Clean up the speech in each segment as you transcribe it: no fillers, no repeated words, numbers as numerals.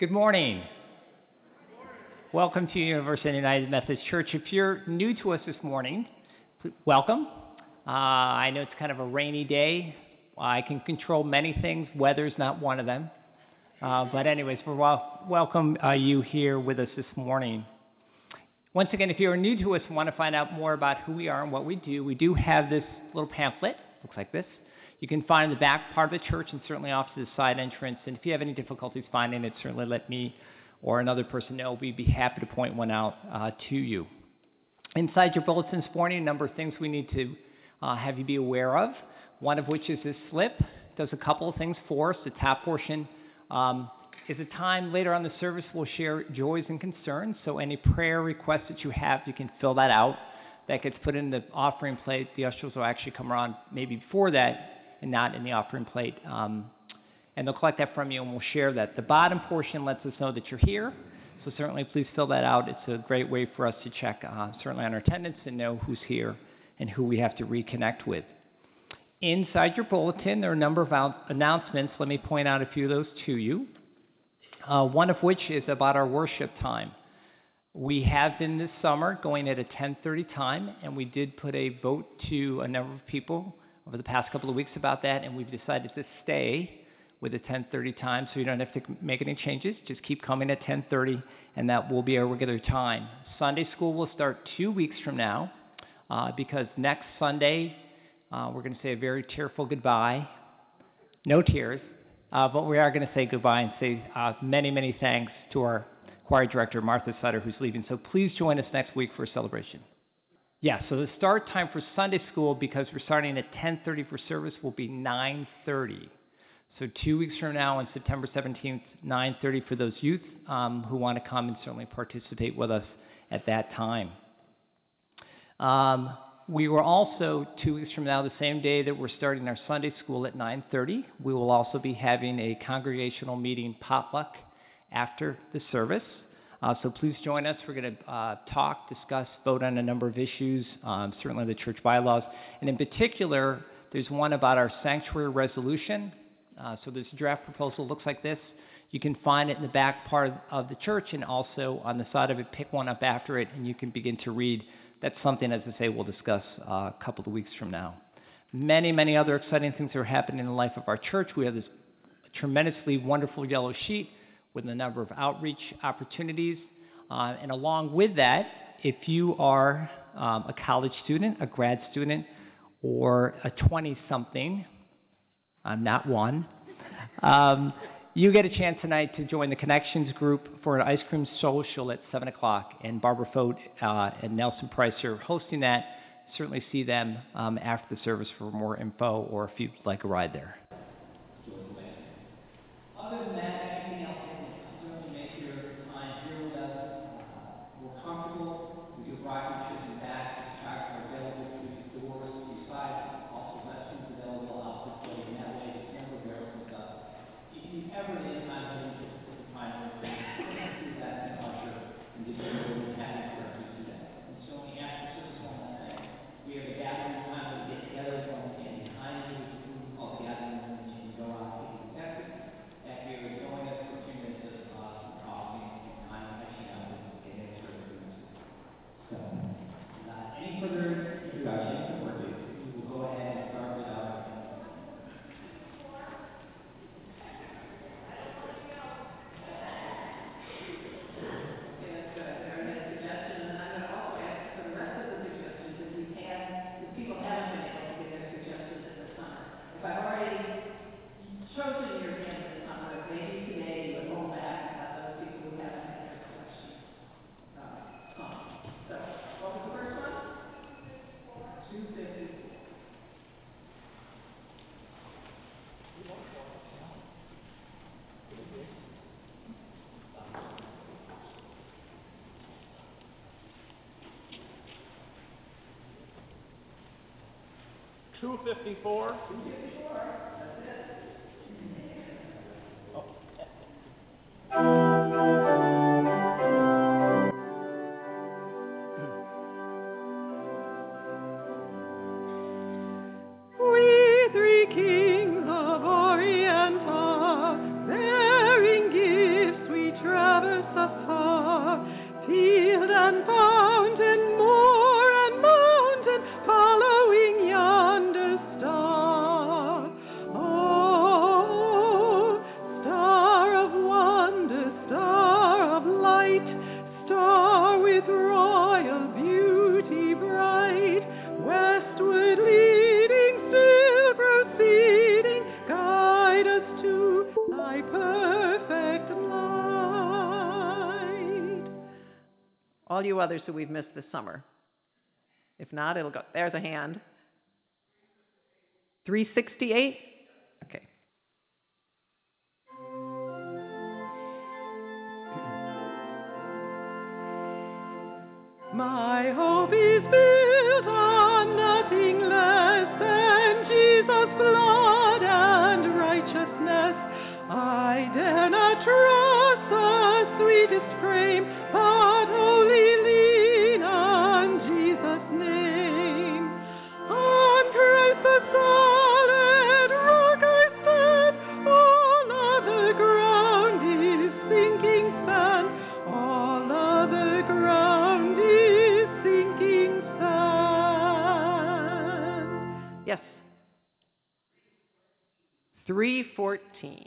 Good morning. Welcome to University United Methodist Church. If you're new to us this morning, welcome. I know it's kind of a rainy day. I can control many things. Weather's not one of them. But anyways, we welcome you here with us this morning. Once again, if you're new to us and want to find out more about who we are and what we do have this little pamphlet. Looks like this. You can find in the back part of the church and certainly off to the side entrance. And if you have any difficulties finding it, certainly let me or another person know. We'd be happy to point one out to you. Inside your bulletin this morning, a number of things we need to have you be aware of, one of which is this slip. It does a couple of things for us. The top portion is a time later on the service we'll share joys and concerns. So any prayer requests that you have, you can fill that out. That gets put in the offering plate. The ushers will actually come around maybe before that and not in the offering plate. And they'll collect that from you and we'll share that. The bottom portion lets us know that you're here. So certainly please fill that out. It's a great way for us to check certainly on our attendance and know who's here and who we have to reconnect with. Inside your bulletin, there are a number of announcements. Let me point out a few of those to you. One of which is about our worship time. We have been this summer going at a 10:30 time, and we did put a vote to a number of people over the past couple of weeks about that, and we've decided to stay with a 10:30 time, so you don't have to make any changes. Just keep coming at 10:30, and that will be our regular time. Sunday school will start 2 weeks from now, because next Sunday we're going to say a very tearful goodbye. No tears, but we are going to say goodbye and say many, many thanks to our choir director, Martha Sutter, who's leaving. So please join us next week for a celebration. Yeah, so the start time for Sunday school, because we're starting at 10:30 for service, will be 9:30. So 2 weeks from now on September 17th, 9:30 for those youth who want to come and certainly participate with us at that time. We will also, 2 weeks from now, the same day that we're starting our Sunday school at 9:30, we will also be having a congregational meeting potluck after the service. So please join us. We're going to talk, discuss, vote on a number of issues, certainly the church bylaws. And in particular, there's one about our sanctuary resolution. So this draft proposal looks like this. You can find it in the back part of the church and also on the side of it. Pick one up after it and you can begin to read. That's something, as I say, we'll discuss a couple of weeks from now. Many, many other exciting things are happening in the life of our church. We have this tremendously wonderful yellow sheet with a number of outreach opportunities. And along with that, if you are a college student, a grad student, or a 20-something, I'm not one, you get a chance tonight to join the Connections group for an ice cream social at 7 o'clock. And Barbara Fote and Nelson Price are hosting that. Certainly see them after the service for more info or if you'd like a ride there. Other than that, anything else that can certainly make your time here with us more comfortable. We do have rocking chairs in the back. These chairs are available through these doors to your side. Also, restrooms available out this way and that way. There's a number of arrows and stuff. If you ever need time to leave at the time or please do that in the usher and just we'll be happy to direct you to that. And so after service one last night, we have a gathering time where we get together. We're going to stand behind you with the group called the gathering room, and you can go out and take the exit. After you join us for a few minutes of some coffee and time catching up and getting into our rooms. So, any further introductions, we will go ahead and start with our $254. We three kings of Orient are bearing gifts we and fountain, moor and mountain, following yonder star. Oh, star of wonder, star of light, star with royal beauty bright, westward leading, still proceeding, guide us to thy perfect light. All you others who we've missed this summer. If not, it'll go. There's a hand. 368? Okay. My hope is built on nothing less than Jesus' blood and righteousness. I dare not trust the sweetest frame, but wholly lean on Jesus' name. On Christ the solid rock I stand, all other ground is sinking sand, all other ground is sinking sand. Yes. 314.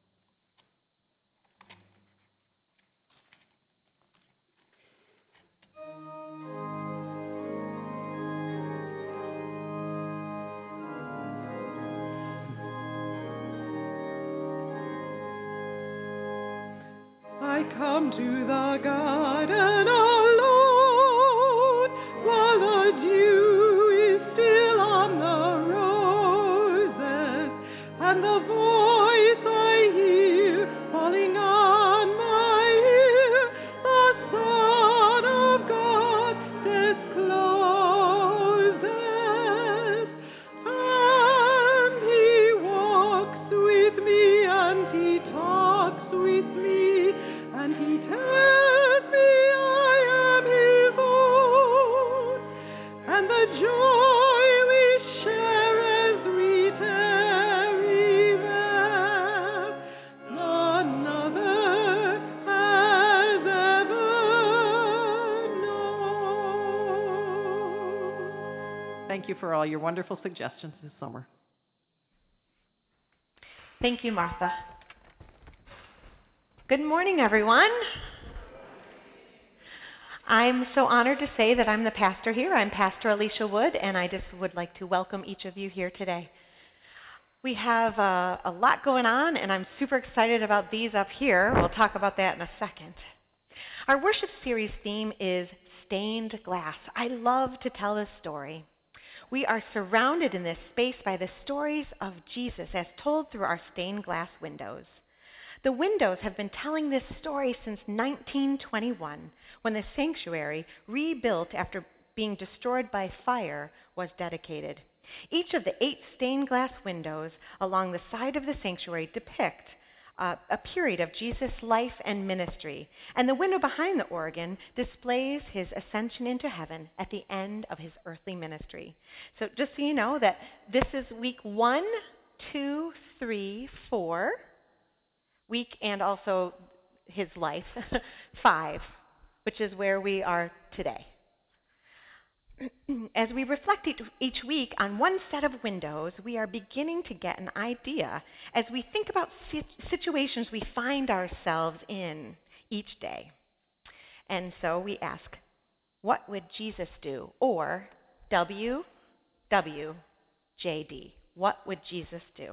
I come to the garden alone, while the dew is still on the roses, and the voice I hear falling on my ear, the Son of God discloses, and he walks with me, and he talks with me, and he tells me I am his own, and the joy we share as we tarry there, none other has ever known. Thank you for all your wonderful suggestions this summer. Thank you, Martha. Good morning, everyone. I'm so honored to say that I'm the pastor here. I'm Pastor Alicia Wood, and I just would like to welcome each of you here today. We have a lot going on, and I'm super excited about these up here. We'll talk about that in a second. Our worship series theme is stained glass. I love to tell this story. We are surrounded in this space by the stories of Jesus as told through our stained glass windows. The windows have been telling this story since 1921, when the sanctuary, rebuilt after being destroyed by fire, was dedicated. Each of the 8 stained glass windows along the side of the sanctuary depict a period of Jesus' life and ministry, and the window behind the organ displays his ascension into heaven at the end of his earthly ministry. So just so you know that this is week 1, 2, 3, 4, week and also his life, 5, which is where we are today. As we reflect each week on one set of windows, we are beginning to get an idea as we think about situations we find ourselves in each day. And so we ask, what would Jesus do? Or WWJD, what would Jesus do?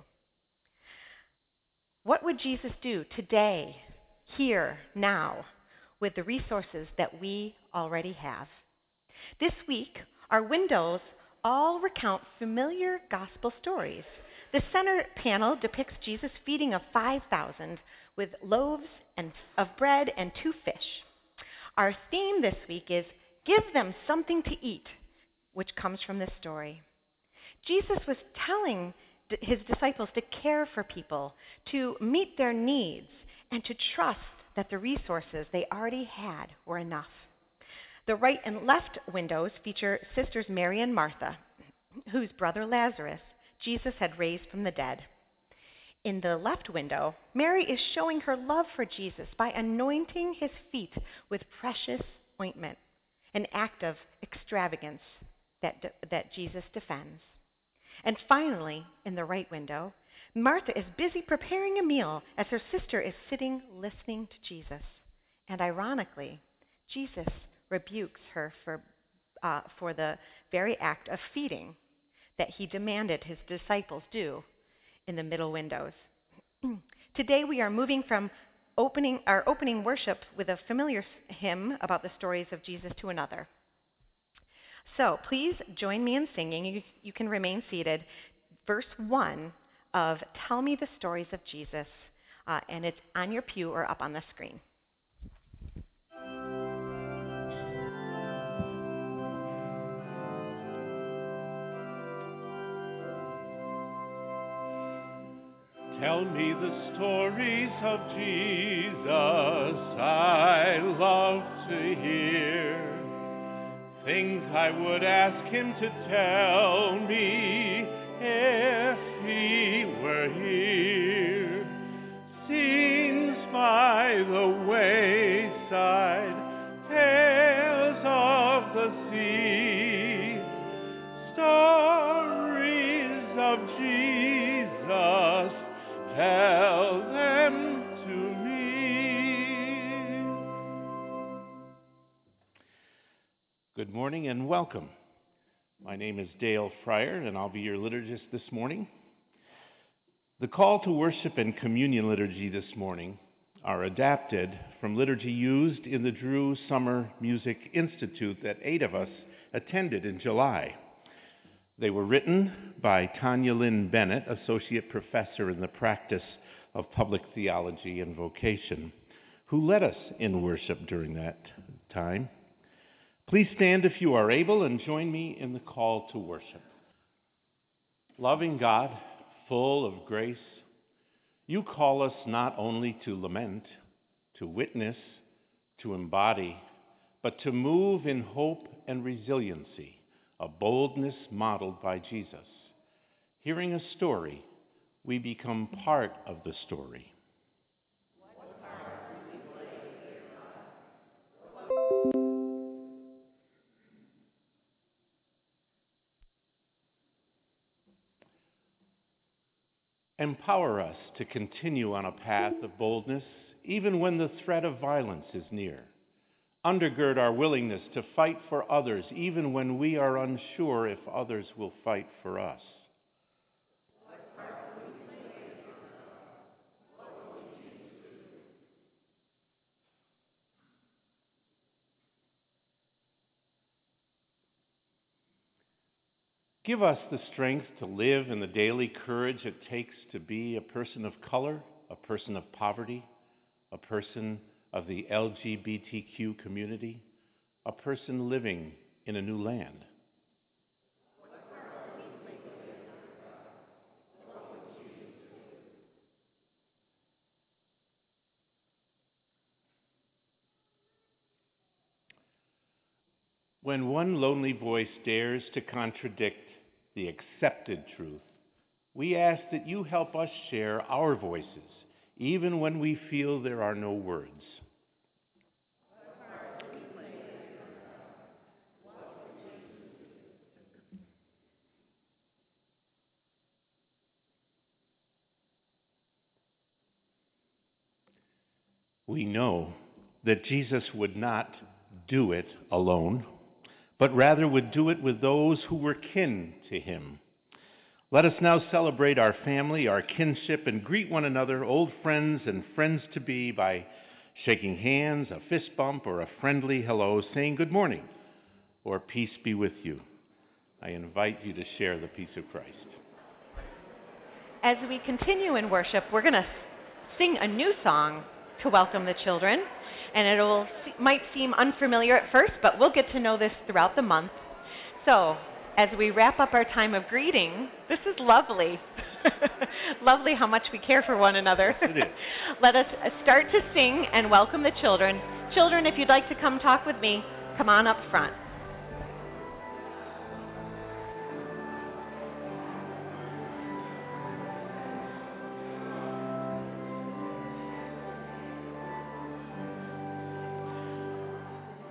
What would Jesus do today, here, now, with the resources that we already have? This week, our windows all recount familiar gospel stories. The center panel depicts Jesus feeding of 5,000 with loaves of bread and 2 fish. Our theme this week is Give Them Something to Eat, which comes from this story. Jesus was telling his disciples to care for people, to meet their needs, and to trust that the resources they already had were enough. The right and left windows feature sisters Mary and Martha, whose brother Lazarus Jesus had raised from the dead. In the left window, Mary is showing her love for Jesus by anointing his feet with precious ointment. an act of extravagance that Jesus defends. And finally, in the right window, Martha is busy preparing a meal as her sister is sitting listening to Jesus. And ironically, Jesus rebukes her for the very act of feeding that he demanded his disciples do in the middle windows. Today we are moving from our opening worship with a familiar hymn about the stories of Jesus to another. So please join me in singing. You can remain seated. Verse 1 of Tell Me the Stories of Jesus, and it's on your pew or up on the screen. Tell me the stories of Jesus, I love to hear. Things I would ask him to tell me if he were here. Scenes by the wayside, tales of the sea, stories of Jesus, tell them to me. Good morning and welcome. My name is Dale Fryer, and I'll be your liturgist this morning. The call to worship and communion liturgy this morning are adapted from liturgy used in the Drew Summer Music Institute that 8 of us attended in July. They were written by Tanya Lynn Bennett, Associate Professor in the Practice of Public Theology and Vocation, who led us in worship during that time. Please stand if you are able and join me in the call to worship. Loving God, full of grace, you call us not only to lament, to witness, to embody, but to move in hope and resiliency, a boldness modeled by Jesus. Hearing a story, we become part of the story. Empower us to continue on a path of boldness, even when the threat of violence is near. Undergird our willingness to fight for others, even when we are unsure if others will fight for us. Give us the strength to live in the daily courage it takes to be a person of color, a person of poverty, a person of the LGBTQ community, a person living in a new land. When one lonely voice dares to contradict the accepted truth, we ask that you help us share our voices, even when we feel there are no words. We know that Jesus would not do it alone, but rather would do it with those who were kin to him. Let us now celebrate our family, our kinship, and greet one another, old friends and friends-to-be, by shaking hands, a fist bump, or a friendly hello, saying good morning, or peace be with you. I invite you to share the peace of Christ. As we continue in worship, we're going to sing a new song to welcome the children, and might seem unfamiliar at first, but we'll get to know this throughout the month. So, as we wrap up our time of greeting, this is lovely. Lovely how much we care for one another. Yes, it is. Let us start to sing and welcome the children. Children, if you'd like to come talk with me, come on up front.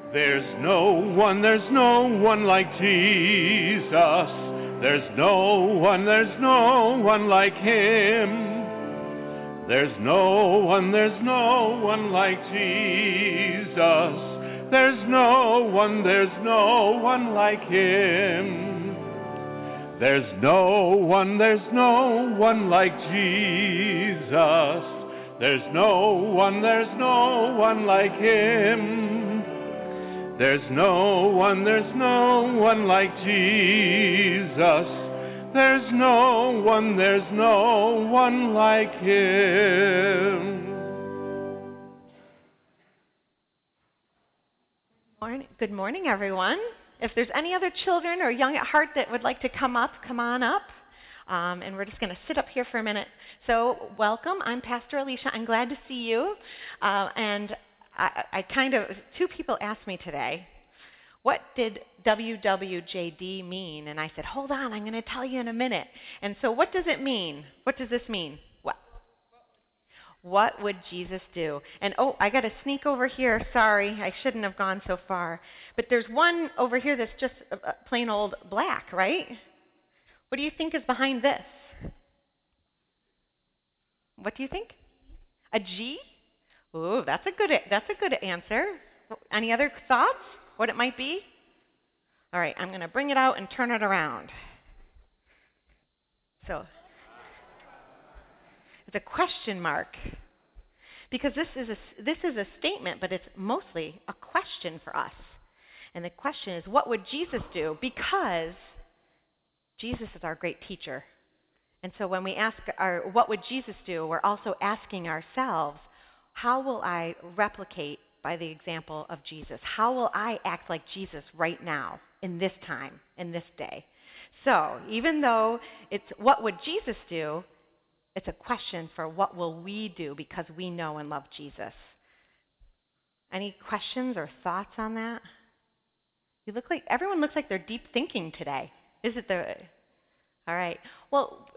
There's no one like Jesus. There's no one like him. There's no one like Jesus. There's no one like him. There's no one like Jesus. There's no one like him. There's no one like Jesus. There's no one like him. Good morning, everyone. If there's any other children or young at heart that would like to come up, come on up. And we're just going to sit up here for a minute. So welcome. I'm Pastor Alicia. I'm glad to see you. And two people asked me today, what did WWJD mean? And I said, hold on, I'm going to tell you in a minute. And so what does it mean? What does this mean? What would Jesus do? And I got to sneak over here. Sorry, I shouldn't have gone so far. But there's one over here that's just plain old black, right? What do you think is behind this? What do you think? A G? Ooh, that's a good answer. Any other thoughts? What it might be? All right, I'm going to bring it out and turn it around. So, it's a question mark. Because this is a statement, but it's mostly a question for us. And the question is, what would Jesus do? Because Jesus is our great teacher. And so when we ask what would Jesus do, we're also asking ourselves, how will I replicate by the example of Jesus? How will I act like Jesus right now, in this time, in this day? So even though it's what would Jesus do, it's a question for what will we do because we know and love Jesus. Any questions or thoughts on that? Everyone looks like they're deep thinking today. All right. Well,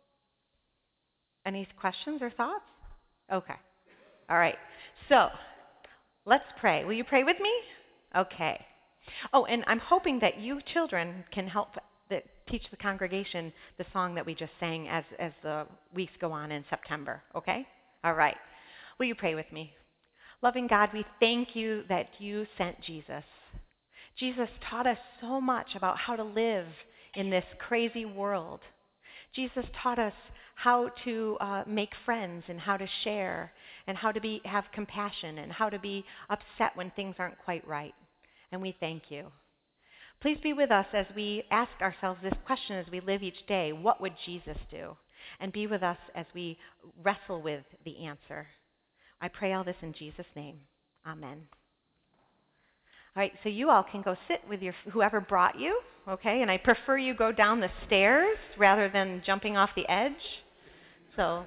any questions or thoughts? Okay. All right. So, let's pray. Will you pray with me? Okay. Oh, and I'm hoping that you children can help teach the congregation the song that we just sang as the weeks go on in September. Okay? All right. Will you pray with me? Loving God, we thank you that you sent Jesus. Jesus taught us so much about how to live in this crazy world. Jesus taught us how to make friends and how to share and how to have compassion and how to be upset when things aren't quite right. And we thank you. Please be with us as we ask ourselves this question as we live each day. What would Jesus do? And be with us as we wrestle with the answer. I pray all this in Jesus' name. Amen. All right, so you all can go sit with whoever brought you, okay? And I prefer you go down the stairs rather than jumping off the edge. So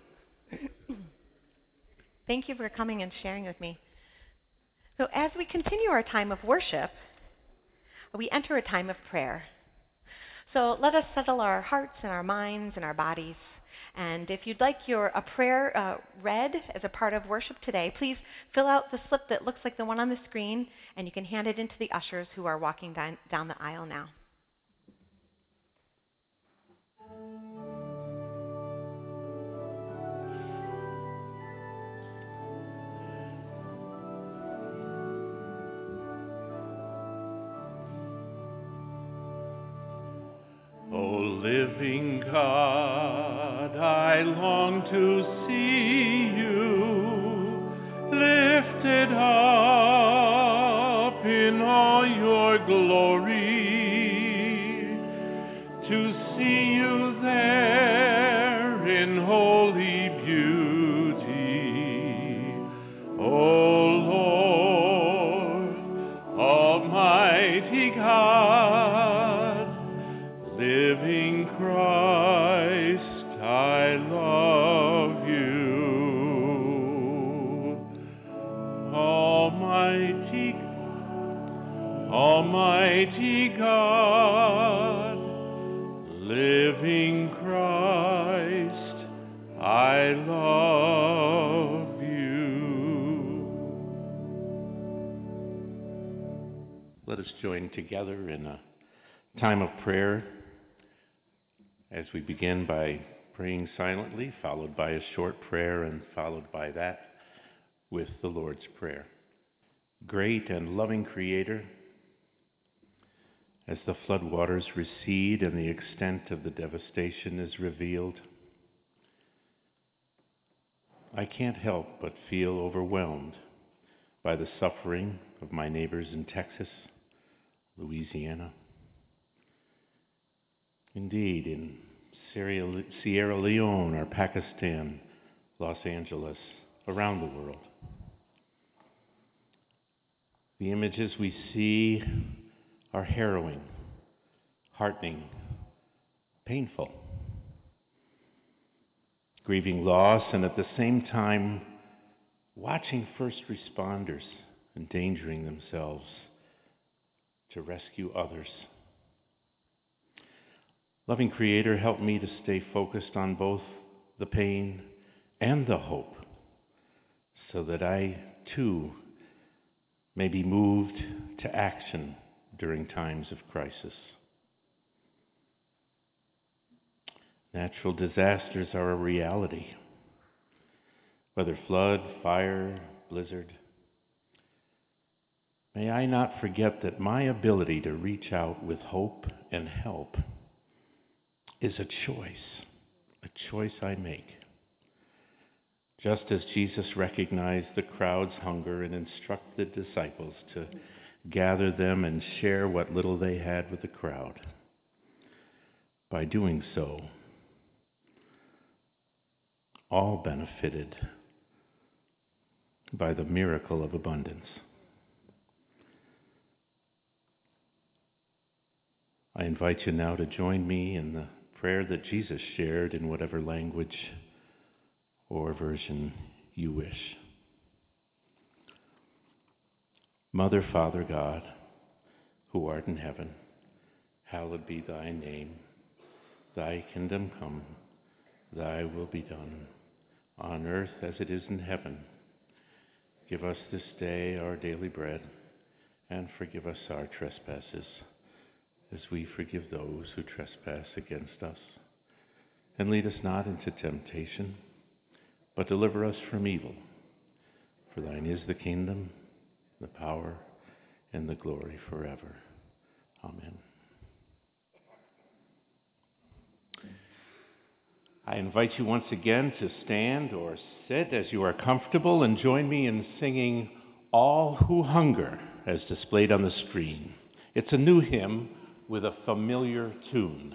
thank you for coming and sharing with me. So as we continue our time of worship, we enter a time of prayer. So let us settle our hearts and our minds and our bodies. And if you'd like a prayer read as a part of worship today, please fill out the slip that looks like the one on the screen, and you can hand it into the ushers who are walking down the aisle now. O living God, I long to see you lifted up in all your glory, to see you there in holy beauty. O Lord, Almighty God, living Christ, I love you. Almighty God, living Christ, I love you. let us join together in a time of prayer as we begin by praying silently, followed by a short prayer, and followed by that with the Lord's Prayer. Great and loving Creator, as the floodwaters recede and the extent of the devastation is revealed, I can't help but feel overwhelmed by the suffering of my neighbors in Texas, Louisiana. Indeed, in Sierra Leone or Pakistan, Los Angeles, around the world. The images we see are harrowing, heartening, painful. Grieving loss and at the same time watching first responders endangering themselves to rescue others. Loving Creator, help me to stay focused on both the pain and the hope, so that I, too, may be moved to action during times of crisis. Natural disasters are a reality, whether flood, fire, blizzard. May I not forget that my ability to reach out with hope and help is a choice I make. Just as Jesus recognized the crowd's hunger and instructed the disciples to gather them and share what little they had with the crowd. By doing so, all benefited by the miracle of abundance. I invite you now to join me in the prayer that Jesus shared in whatever language or version you wish. Mother, Father, God, who art in heaven, hallowed be thy name. Thy kingdom come, thy will be done, on earth as it is in heaven. Give us this day our daily bread, and forgive us our trespasses, as we forgive those who trespass against us. And lead us not into temptation, but deliver us from evil. For thine is the kingdom, the power, and the glory forever. Amen. I invite you once again to stand or sit as you are comfortable and join me in singing All Who Hunger as displayed on the screen. It's a new hymn with a familiar tune.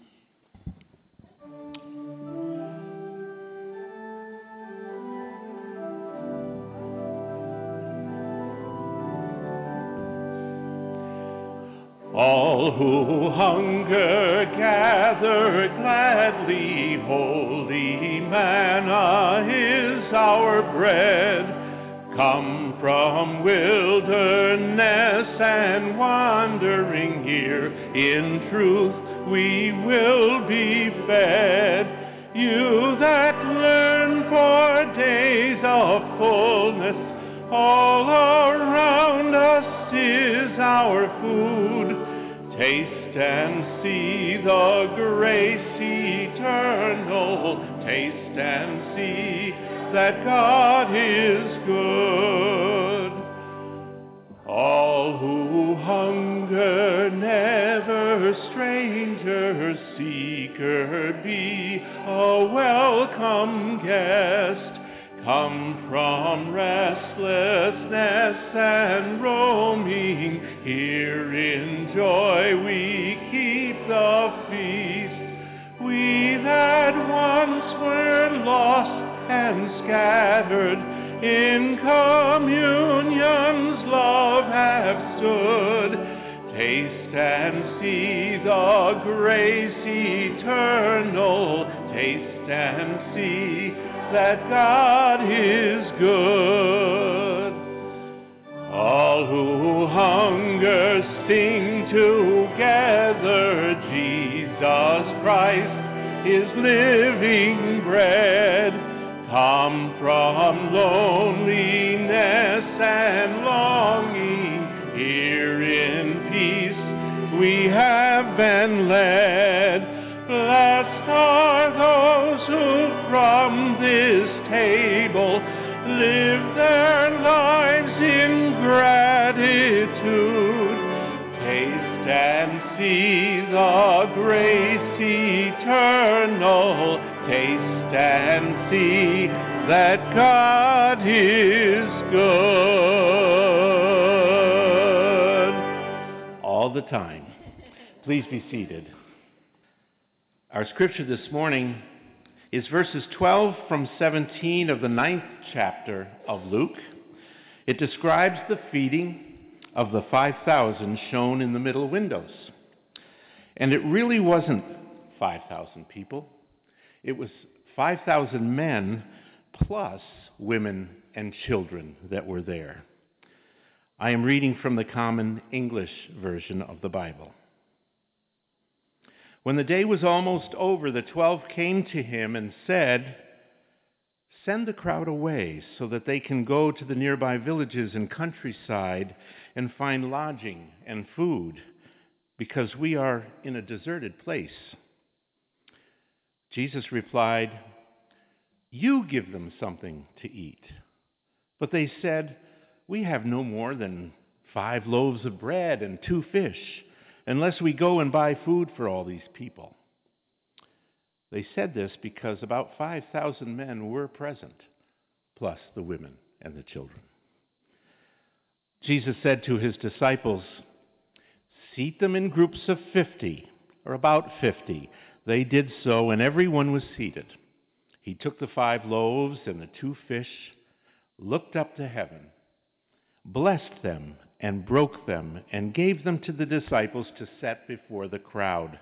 All who hunger gather gladly, holy manna is our bread. Come from wilderness and wandering here, in truth we will be fed. You that learn for days of fullness, all around us is our food. Taste and see the grace eternal. Taste and see that God is good. All who hunger, never stranger, seeker be, a welcome guest. Come from restlessness and roaming, here in joy we keep the feast. We that once were lost and scattered, in communion's love have stood. Taste and see the grace eternal, taste and see that God is good. All who hunger sing together, Jesus Christ is living bread. Come from loneliness and longing, here in we have been led. Blessed are those who from this table live their lives in gratitude. Taste and see the grace eternal. Taste and see that God is good. All the time. Please be seated. Our scripture this morning is verses 12 from 17 of the 9th chapter of Luke. It describes the feeding of the 5,000 shown in the middle windows. And it really wasn't 5,000 people. It was 5,000 men plus women and children that were there. I am reading from the Common English version of the Bible. When the day was almost over, the 12 came to him and said, "Send the crowd away so that they can go to the nearby villages and countryside and find lodging and food, because we are in a deserted place." Jesus replied, "You give them something to eat." But they said, "We have no more than 5 loaves of bread and 2 fish, unless we go and buy food for all these people." They said this because about 5,000 men were present, plus the women and the children. Jesus said to his disciples, "Seat them in groups of 50, or about 50. They did so, and everyone was seated. He took the 5 loaves and the 2 fish, looked up to heaven, blessed them, and broke them, and gave them to the disciples to set before the crowd.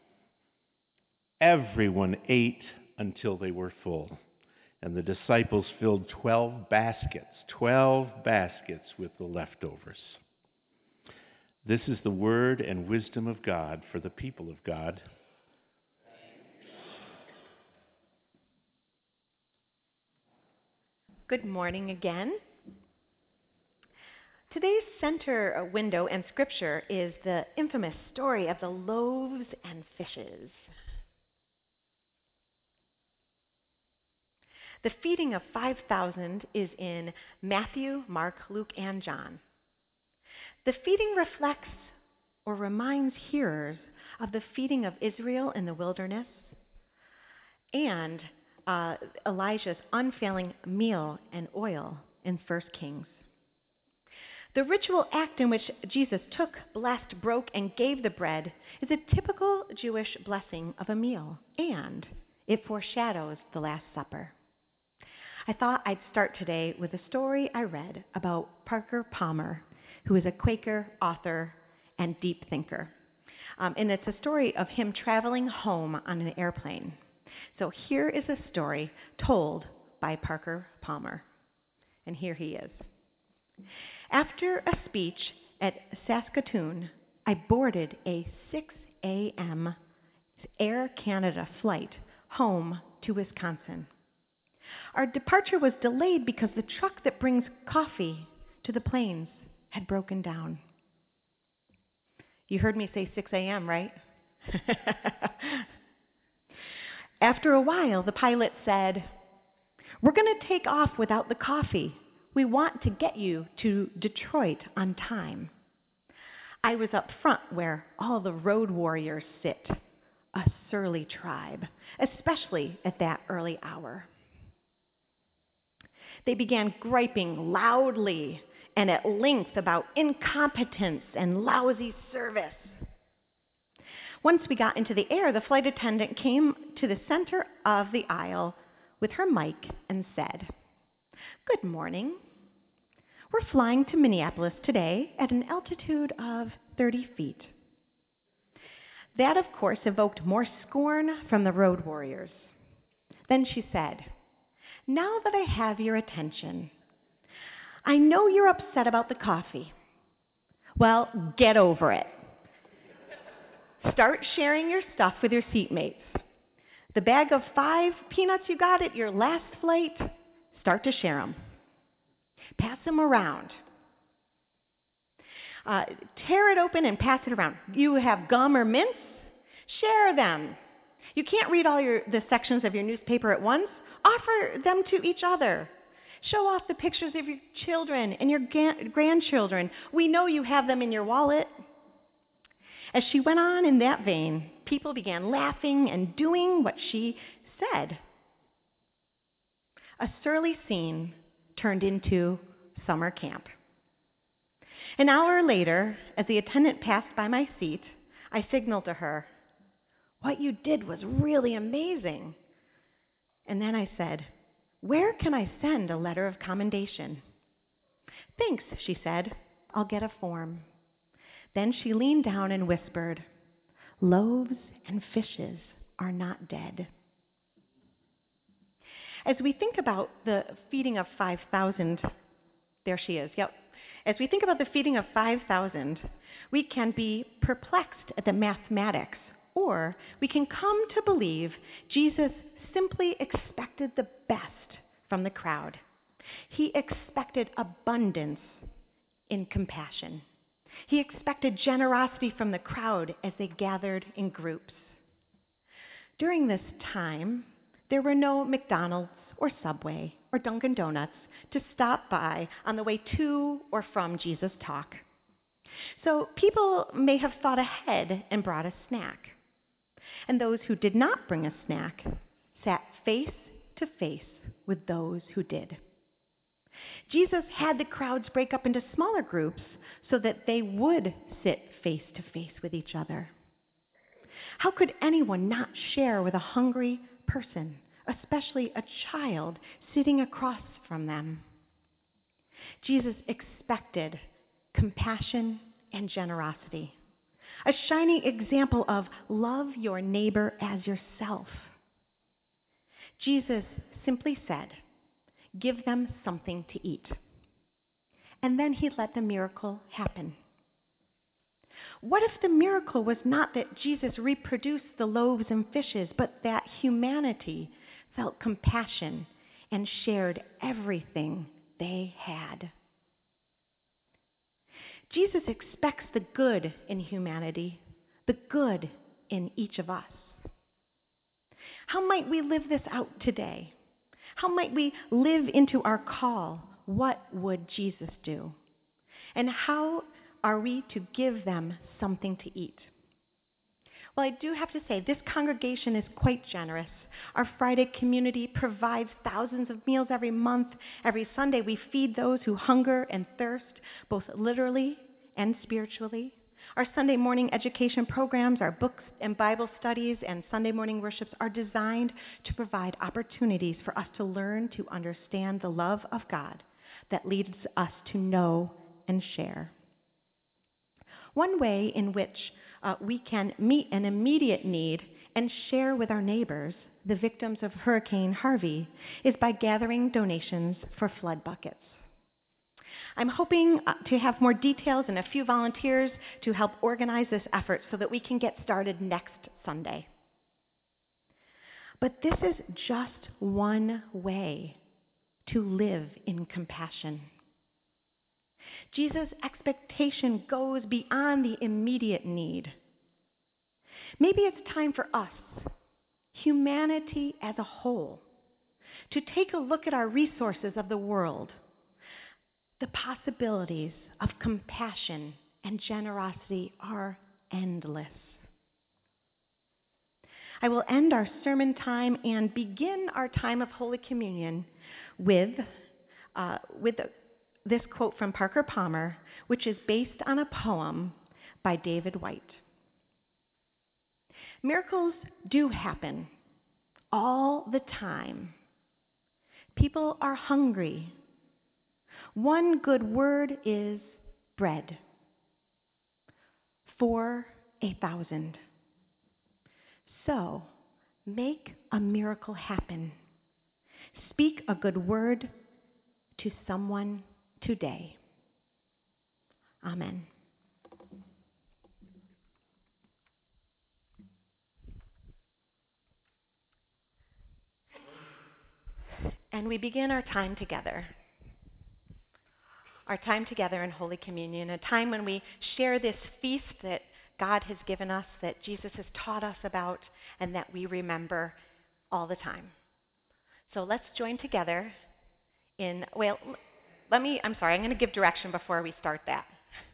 Everyone ate until they were full, and the disciples filled 12 baskets with the leftovers. This is the word and wisdom of God for the people of God. Good morning again. Today's center window and scripture is the infamous story of the loaves and fishes. The feeding of 5,000 is in Matthew, Mark, Luke, and John. The feeding reflects or reminds hearers of the feeding of Israel in the wilderness and Elijah's unfailing meal and oil in 1 Kings. The ritual act in which Jesus took, blessed, broke, and gave the bread is a typical Jewish blessing of a meal, and it foreshadows the Last Supper. I thought I'd start today with a story I read about Parker Palmer, who is a Quaker author and deep thinker. And it's a story of him traveling home on an airplane. So here is a story told by Parker Palmer. And here he is. After a speech at Saskatoon, I boarded a 6 a.m. Air Canada flight home to Wisconsin. Our departure was delayed because the truck that brings coffee to the planes had broken down. You heard me say 6 a.m., right? After a while, the pilot said, "We're going to take off without the coffee. We want to get you to Detroit on time." I was up front where all the road warriors sit, a surly tribe, especially at that early hour. They began griping loudly and at length about incompetence and lousy service. Once we got into the air, the flight attendant came to the center of the aisle with her mic and said, "Good morning. We're flying to Minneapolis today at an altitude of 30 feet. That, of course, evoked more scorn from the road warriors. Then she said, "Now that I have your attention, I know you're upset about the coffee. Well, get over it. Start sharing your stuff with your seatmates. The bag of 5 peanuts you got at your last flight, start to share them. Pass them around." Tear it open and pass it around. You have gum or mints? Share them. You can't read all the sections of your newspaper at once. Offer them to each other. Show off the pictures of your children and your grandchildren. We know you have them in your wallet. As she went on in that vein, people began laughing and doing what she said. A surly scene turned into summer camp. An hour later, as the attendant passed by my seat, I signaled to her, "What you did was really amazing." And then I said, "Where can I send a letter of commendation?" "Thanks," she said. "I'll get a form." Then she leaned down and whispered, "Loaves and fishes are not dead." As we think about the feeding of 5,000, there she is, yep. As we think about the feeding of 5,000, we can be perplexed at the mathematics, or we can come to believe Jesus simply expected the best from the crowd. He expected abundance in compassion. He expected generosity from the crowd as they gathered in groups. During this time, there were no McDonald's or Subway or Dunkin' Donuts to stop by on the way to or from Jesus' talk. So people may have thought ahead and brought a snack. And those who did not bring a snack sat face to face with those who did. Jesus had the crowds break up into smaller groups so that they would sit face to face with each other. How could anyone not share with a hungry person, especially a child sitting across from them? Jesus expected compassion and generosity, a shining example of love your neighbor as yourself. Jesus simply said, "Give them something to eat." And then he let the miracle happen. What if the miracle was not that Jesus reproduced the loaves and fishes, but that humanity felt compassion and shared everything they had? Jesus expects the good in humanity, the good in each of us. How might we live this out today? How might we live into our call? What would Jesus do? And how are we to give them something to eat? Well, I do have to say, this congregation is quite generous. Our Friday community provides thousands of meals every month. Every Sunday, we feed those who hunger and thirst, both literally and spiritually. Our Sunday morning education programs, our books and Bible studies, and Sunday morning worships are designed to provide opportunities for us to learn to understand the love of God that leads us to know and share. One way in which we can meet an immediate need and share with our neighbors, the victims of Hurricane Harvey, is by gathering donations for flood buckets. I'm hoping to have more details and a few volunteers to help organize this effort so that we can get started next Sunday. But this is just one way to live in compassion. Jesus' expectation goes beyond the immediate need. Maybe it's time for us, humanity as a whole, to take a look at our resources of the world. The possibilities of compassion and generosity are endless. I will end our sermon time and begin our time of Holy Communion with this quote from Parker Palmer, which is based on a poem by David White. Miracles do happen all the time. People are hungry. One good word is bread for 1,000. So, make a miracle happen. Speak a good word to someone today. Amen. And we begin our time together. our time together in Holy Communion, a time when we share this feast that God has given us, that Jesus has taught us about, and that we remember all the time. So let's join together in, I'm going to give direction before we start that.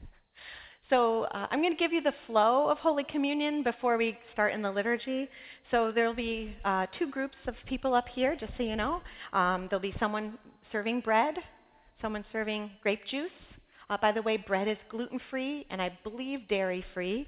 So I'm going to give you the flow of Holy Communion before we start in the liturgy. So there'll be two groups of people up here, just so you know. There'll be someone serving bread, someone serving grape juice. By the way, bread is gluten-free and I believe dairy-free.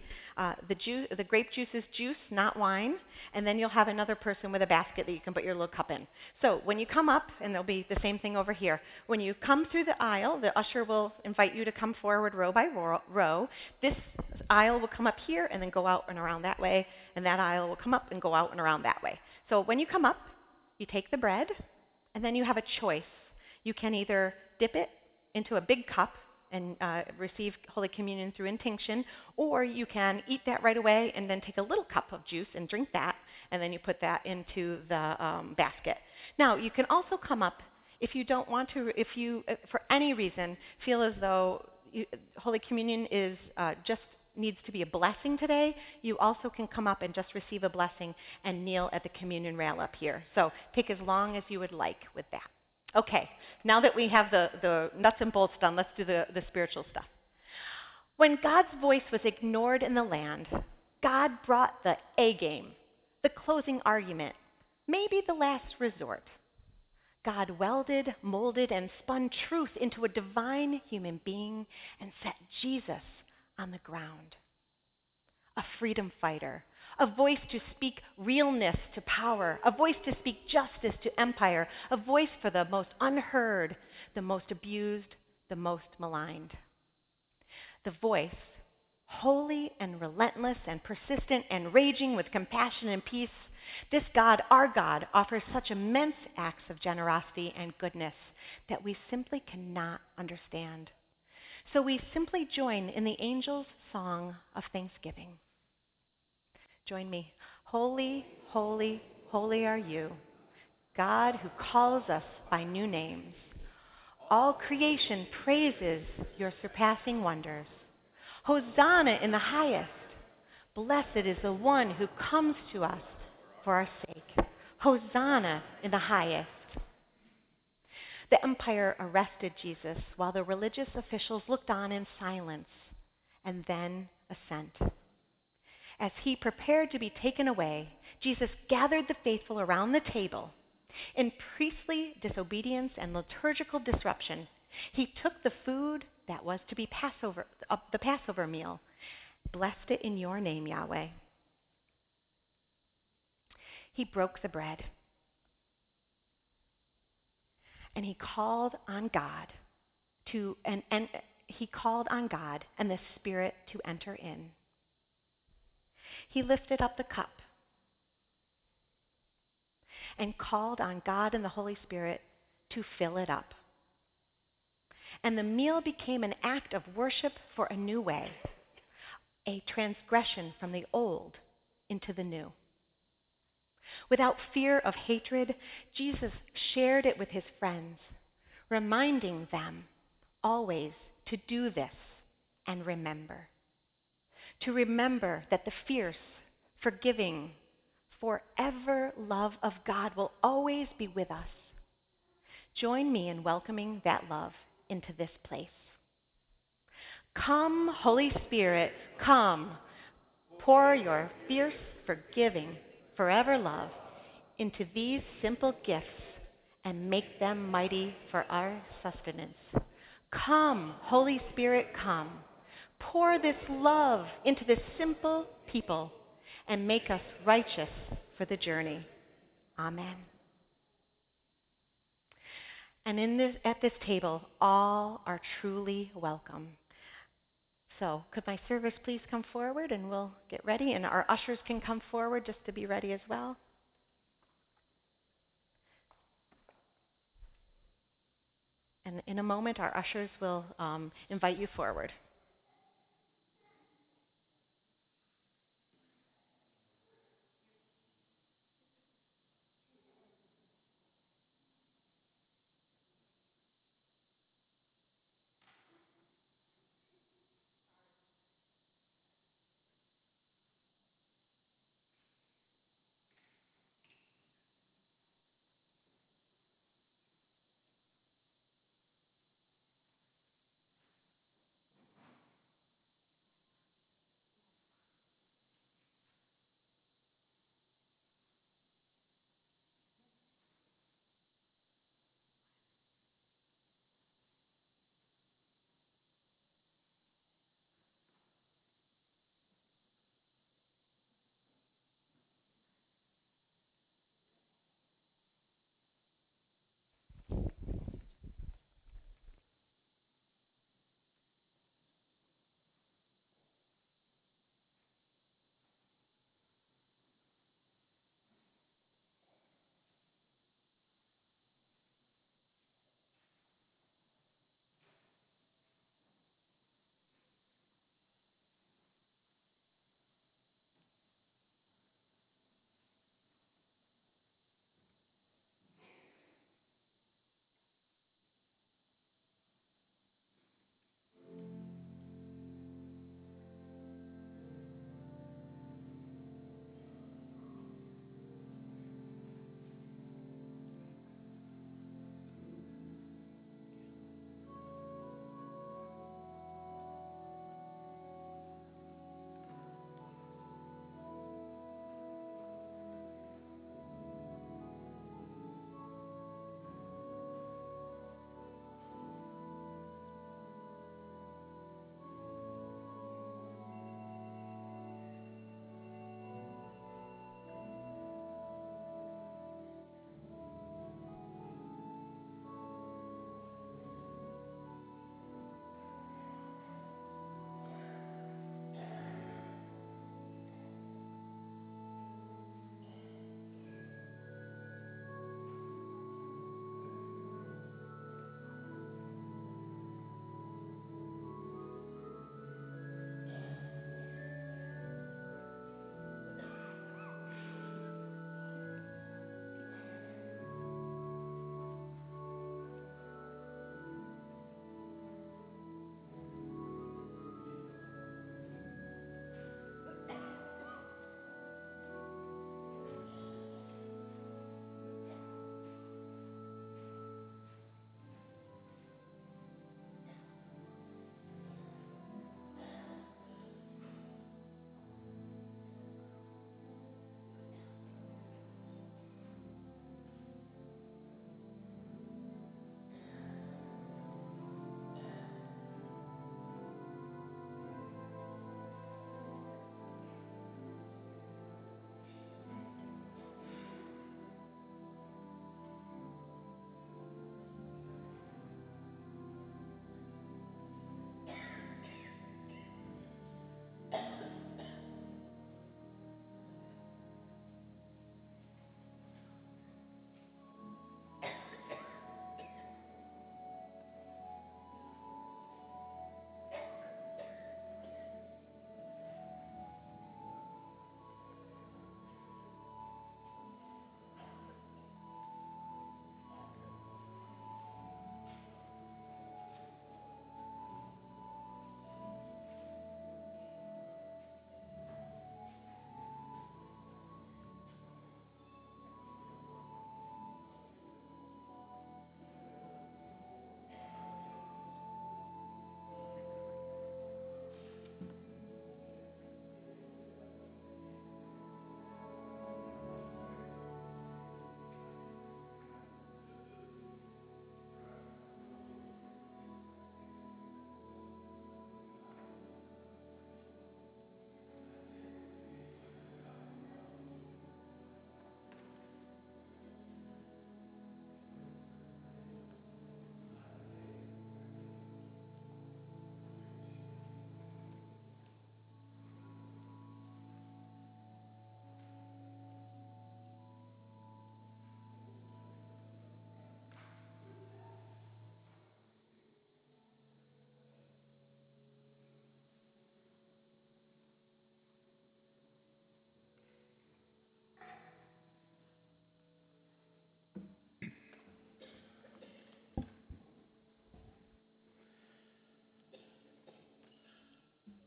The grape juice is juice, not wine. And then you'll have another person with a basket that you can put your little cup in. So when you come up, and there'll be the same thing over here, when you come through the aisle, the usher will invite you to come forward row by row. This aisle will come up here and then go out and around that way, and that aisle will come up and go out and around that way. So when you come up, you take the bread, and then you have a choice. You can either dip it into a big cup and receive Holy Communion through intinction, or you can eat that right away and then take a little cup of juice and drink that, and then you put that into the basket. Now, you can also come up if you don't want to, if you, for any reason, feel as though Holy Communion is just needs to be a blessing today, you also can come up and just receive a blessing and kneel at the communion rail up here. So take as long as you would like with that. Okay, now that we have the nuts and bolts done, let's do the spiritual stuff. When God's voice was ignored in the land, God brought the A game, the closing argument, maybe the last resort. God welded, molded, and spun truth into a divine human being and set Jesus on the ground. A freedom fighter, a voice to speak realness to power, a voice to speak justice to empire, a voice for the most unheard, the most abused, the most maligned. The voice, holy and relentless and persistent and raging with compassion and peace, this God, our God, offers such immense acts of generosity and goodness that we simply cannot understand. So we simply join in the angels' song of thanksgiving. Join me. Holy, holy, holy are you, God who calls us by new names. All creation praises your surpassing wonders. Hosanna in the highest. Blessed is the one who comes to us for our sake. Hosanna in the highest. The empire arrested Jesus while the religious officials looked on in silence and then assent. As he prepared to be taken away, Jesus gathered the faithful around the table. In priestly disobedience and liturgical disruption, he took the food that was to be the Passover meal, blessed it in your name, Yahweh. He broke the bread, and he called on God and the Spirit to enter in. He lifted up the cup and called on God and the Holy Spirit to fill it up. And the meal became an act of worship for a new way, a transgression from the old into the new. Without fear of hatred, Jesus shared it with his friends, reminding them always to do this and remember. To remember that the fierce, forgiving, forever love of God will always be with us. Join me in welcoming that love into this place. Come, Holy Spirit, come. Pour your fierce, forgiving, forever love into these simple gifts and make them mighty for our sustenance. Come, Holy Spirit, come. Pour this love into this simple people and make us righteous for the journey. Amen. And at this table, all are truly welcome. So, could my servers please come forward and we'll get ready, and our ushers can come forward just to be ready as well. And in a moment, our ushers will invite you forward.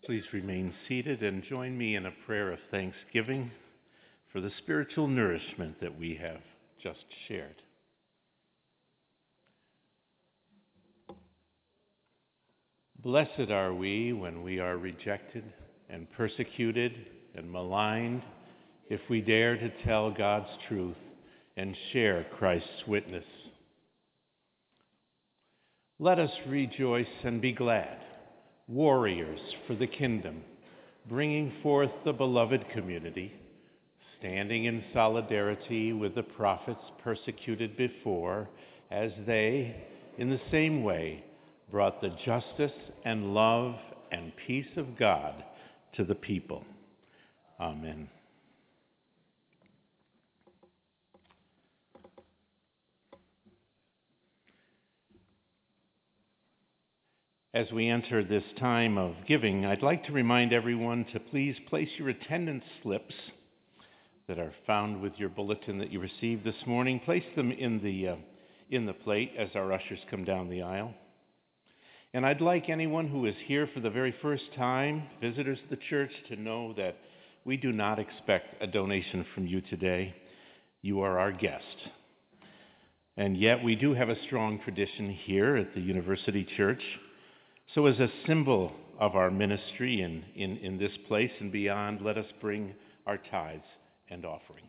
Please remain seated and join me in a prayer of thanksgiving for the spiritual nourishment that we have just shared. Blessed are we when we are rejected and persecuted and maligned, if we dare to tell God's truth and share Christ's witness. Let us rejoice and be glad, warriors for the kingdom, bringing forth the beloved community, standing in solidarity with the prophets persecuted before, as they, in the same way, brought the justice and love and peace of God to the people. Amen. As we enter this time of giving, I'd like to remind everyone to please place your attendance slips that are found with your bulletin that you received this morning. Place them in the plate as our ushers come down the aisle. And I'd like anyone who is here for the very first time, visitors to the church, to know that we do not expect a donation from you today. You are our guest. And yet we do have a strong tradition here at the University Church. So as a symbol of our ministry in this place and beyond, let us bring our tithes and offerings.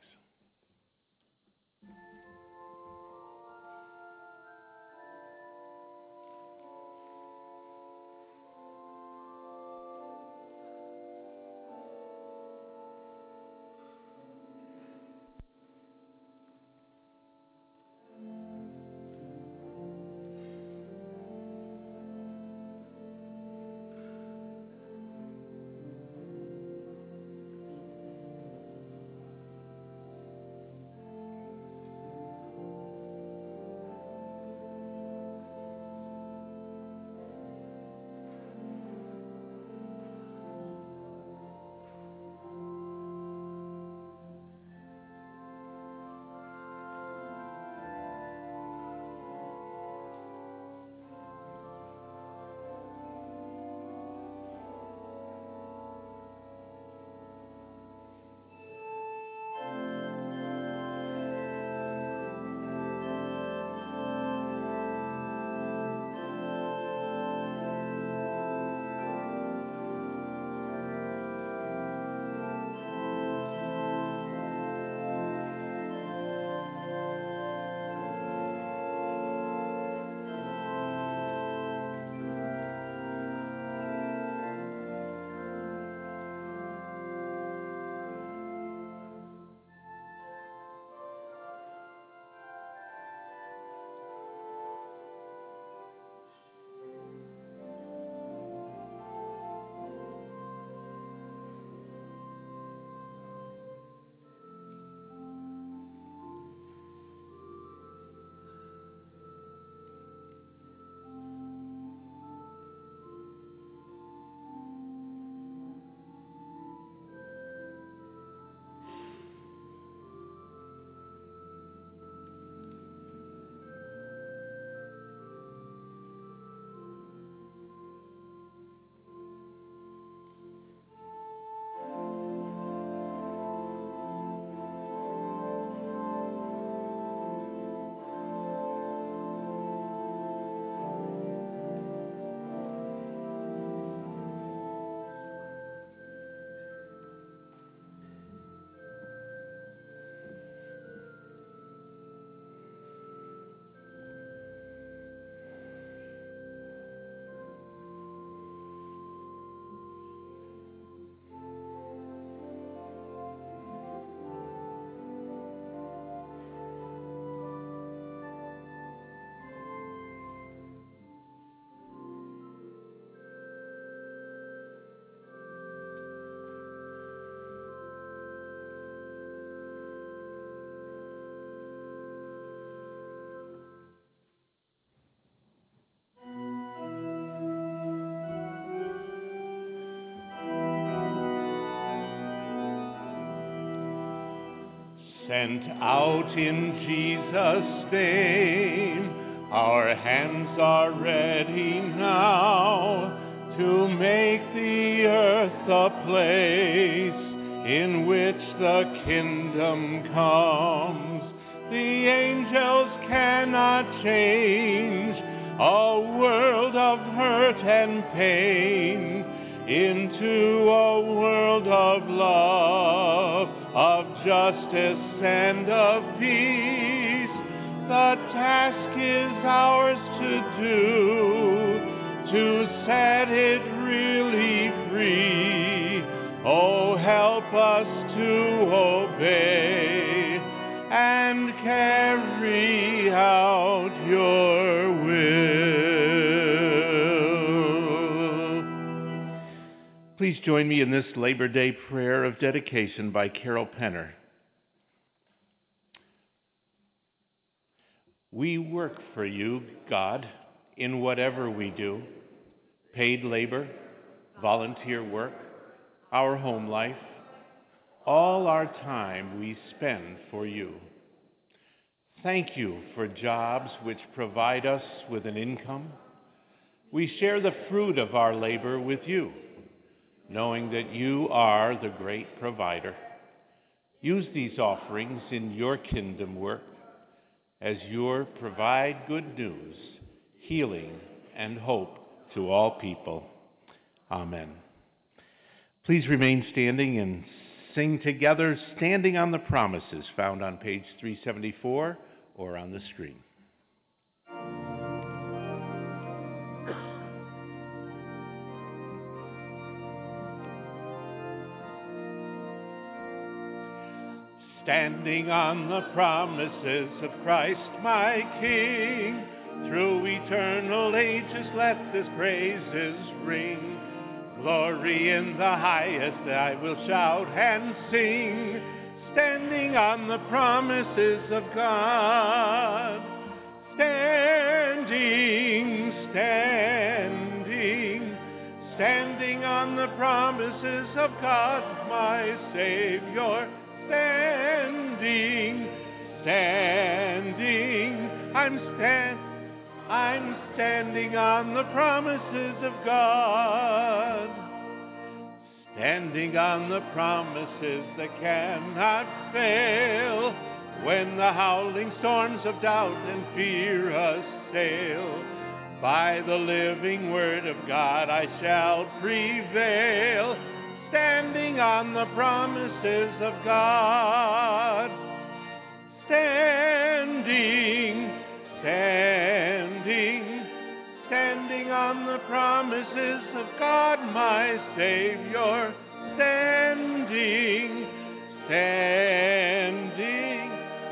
Sent out in Jesus' name, our hands are ready now to make the earth a place in which the kingdom comes. The angels cannot change a world of hurt and pain into a world of love, of justice and of peace. The task is ours to do, to set it really free. Oh, help us to obey and carry out your will. Please join me in this Labor Day prayer of dedication by Carol Penner. We work for you, God, in whatever we do. Paid labor, volunteer work, our home life, all our time we spend for you. Thank you for jobs which provide us with an income. We share the fruit of our labor with you, knowing that you are the great provider. Use these offerings in your kingdom work as you provide good news, healing, and hope to all people. Amen. Please remain standing and sing together, Standing on the Promises, found on page 374 or on the screen. Standing on the promises of Christ my King, through eternal ages let His praises ring. Glory in the highest I will shout and sing, standing on the promises of God. Standing, standing, standing on the promises of God my Savior. Standing, standing, I'm standing on the promises of God. Standing on the promises that cannot fail, when the howling storms of doubt and fear assail. By the living word of God I shall prevail. Standing on the promises of God. Standing, standing, standing on the promises of God my Savior. Standing, standing,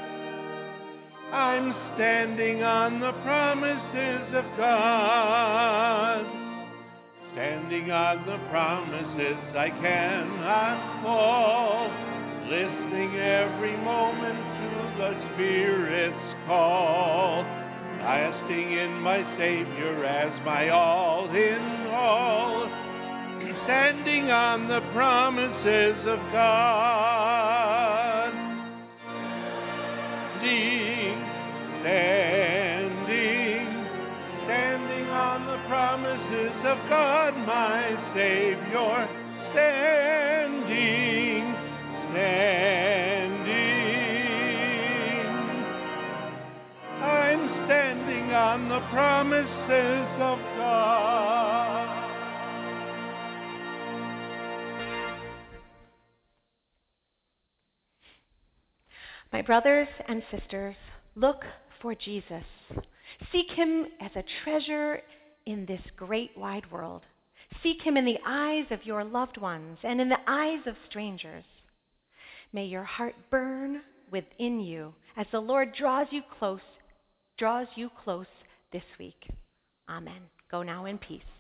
I'm standing on the promises of God. Standing on the promises I cannot fall, listening every moment to the Spirit's call, trusting in my Savior as my all in all, standing on the promises of God. Standing on the promises of God, my Savior. Standing. I'm standing on the promises of God. My brothers and sisters, look for Jesus. Seek Him as a treasure in this great wide world. Seek Him in the eyes of your loved ones and in the eyes of strangers. May your heart burn within you as the Lord draws you close this week. Amen. Go now in peace.